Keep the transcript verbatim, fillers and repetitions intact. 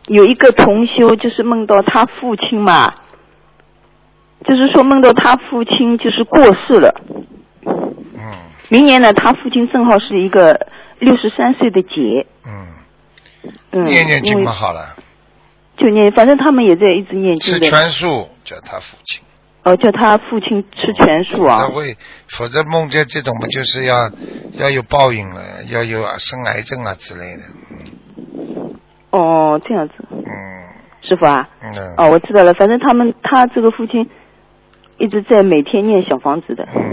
有一个同修就是梦到他父亲嘛，就是说梦到他父亲就是过世了。 嗯。 明年呢，他父亲正好是一个六十三岁的节。 嗯。 嗯。 念念经嘛好了。 就念，反正他们也在一直念经的。 吃全素，叫他父亲。 哦，叫他父亲吃全素啊。 否则会，否则梦见这种嘛，就是要要有报应了，要有生癌症啊之类的。 嗯。哦，这样子。 嗯。 师傅啊。 嗯。 哦，我知道了，反正他们他这个父亲一直在每天念小房子的。 嗯。